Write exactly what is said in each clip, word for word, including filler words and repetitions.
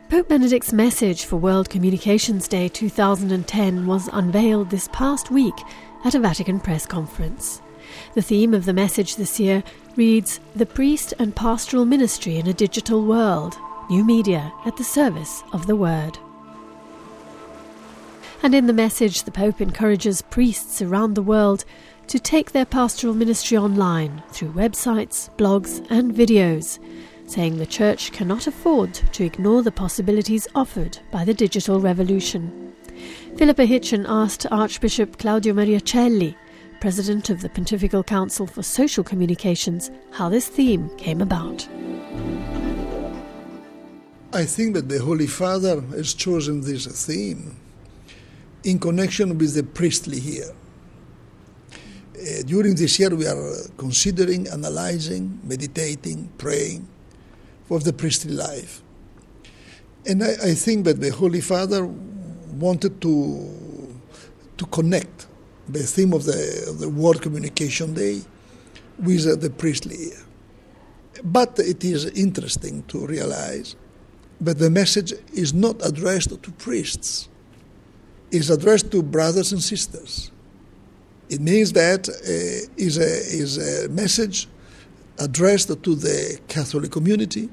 Pope Benedict's message for World Communications Day two thousand ten was unveiled this past week at a Vatican press conference. The theme of the message this year reads, "The Priest and Pastoral Ministry in a Digital World, New Media at the Service of the Word." And in the message, the Pope encourages priests around the world to take their pastoral ministry online through websites, blogs and videos, saying the Church cannot afford to ignore the possibilities offered by the digital revolution. Philippa Hitchen asked Archbishop Claudio Maria Celli, President of the Pontifical Council for Social Communications, how this theme came about. I think that the Holy Father has chosen this theme in connection with the priestly year. Uh, during this year we are considering, analyzing, meditating, praying for the priestly life. And I, I think that the Holy Father wanted to, to connect the theme of the, of the World Communication Day with uh, the priestly year. But it is interesting to realize that the message is not addressed to priests. It's addressed to brothers and sisters. It means that uh, is a is a message addressed to the Catholic community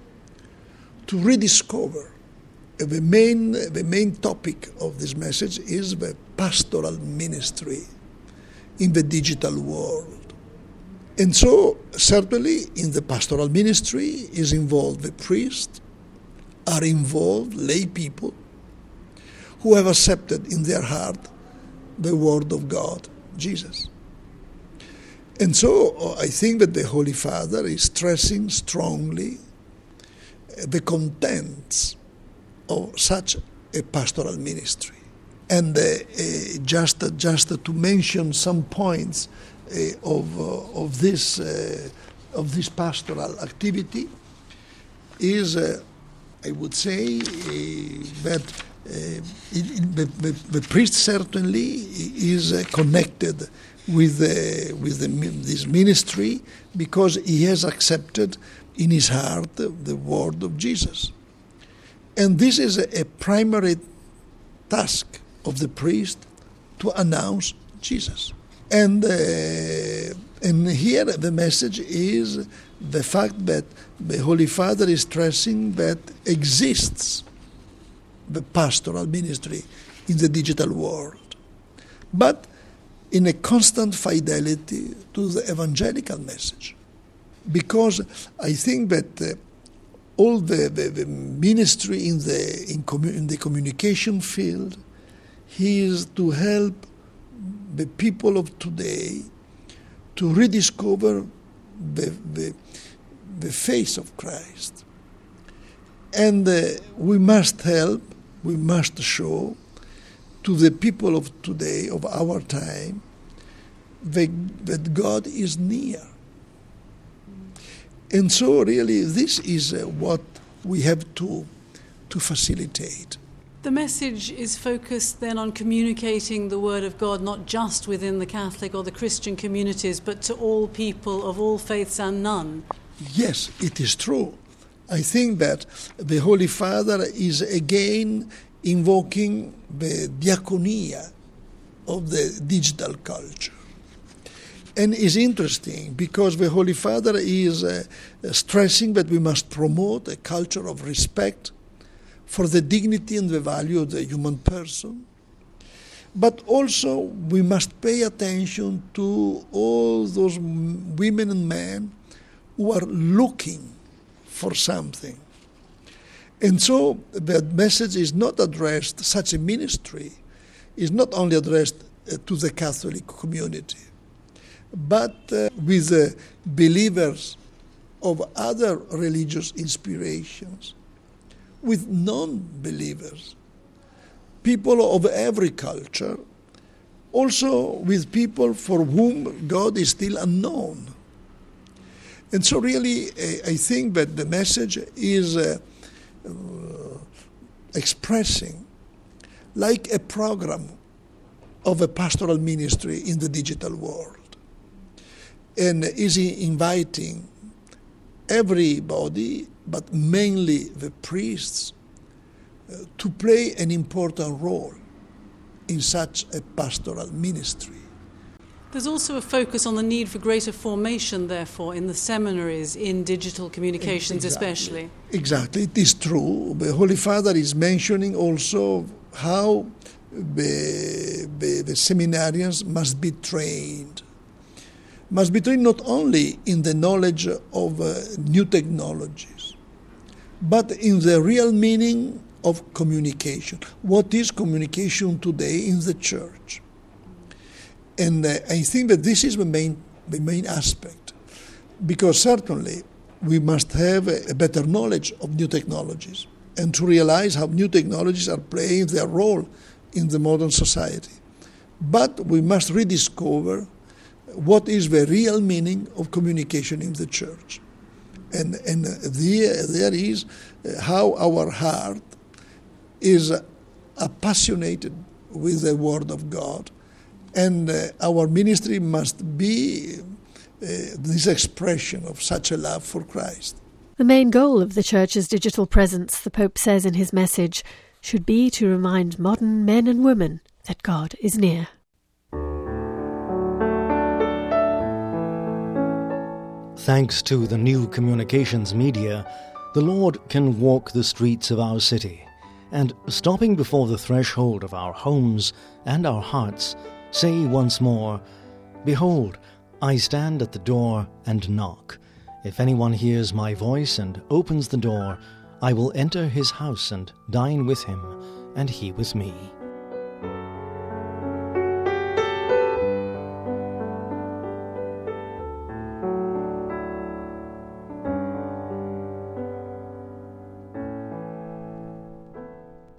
to rediscover uh, the main the main topic of this message is the pastoral ministry in the digital world. And so certainly in the pastoral ministry is involved the priests, are involved lay people who have accepted in their heart the word of God, Jesus. And so I think that the Holy Father is stressing strongly the contents of such a pastoral ministry. And uh, uh, just, uh, just uh, to mention some points uh, of, uh, of, this, uh, of this pastoral activity is, uh, I would say, uh, that uh, it, it, the, the, the priest certainly is uh, connected with, uh, with the, this ministry because he has accepted in his heart the word of Jesus. And this is a, a primary task of the priest to announce Jesus. And, uh, and here the message is the fact that the Holy Father is stressing that exists the pastoral ministry in the digital world, but in a constant fidelity to the evangelical message. Because I think that uh, all the, the, the ministry in the, in, commu- in the communication field is to help the people of today to rediscover the, the, the face of Christ. And uh, we must help, we must show to the people of today, of our time, that, that God is near. And so really this is uh, what we have to, to facilitate. The message is focused then on communicating the Word of God not just within the Catholic or the Christian communities, but to all people of all faiths and none. Yes, it is true. I think that the Holy Father is again invoking the diaconia of the digital culture. And it's interesting because the Holy Father is uh, stressing that we must promote a culture of respect for the dignity and the value of the human person. But also we must pay attention to all those women and men who are looking for something. And so the message is not addressed, such a ministry is not only addressed uh, to the Catholic community, but uh, with uh, believers of other religious inspirations, with non-believers, people of every culture, also with people for whom God is still unknown. And so really, uh, I think that the message is uh, uh, expressing like a program of a pastoral ministry in the digital world, and is inviting everybody, but mainly the priests, uh, to play an important role in such a pastoral ministry. There's also a focus on the need for greater formation, therefore, in the seminaries in digital communications, exactly. especially. Exactly, it is true. The Holy Father is mentioning also how the, the, the seminarians must be trained. Must be trained not only in the knowledge of uh, new technologies, but in the real meaning of communication. What is communication today in the church? And uh, I think that this is the main, the main aspect, because certainly we must have a, a better knowledge of new technologies and to realize how new technologies are playing their role in the modern society. But we must rediscover what is the real meaning of communication in the church. And, and there, there is how our heart is appassionated with the Word of God. And uh, our ministry must be uh, this expression of such a love for Christ. The main goal of the Church's digital presence, the Pope says in his message, should be to remind modern men and women that God is near. Thanks to the new communications media, the Lord can walk the streets of our city, and stopping before the threshold of our homes and our hearts, say once more, "Behold, I stand at the door and knock. If anyone hears my voice and opens the door, I will enter his house and dine with him, and he with me."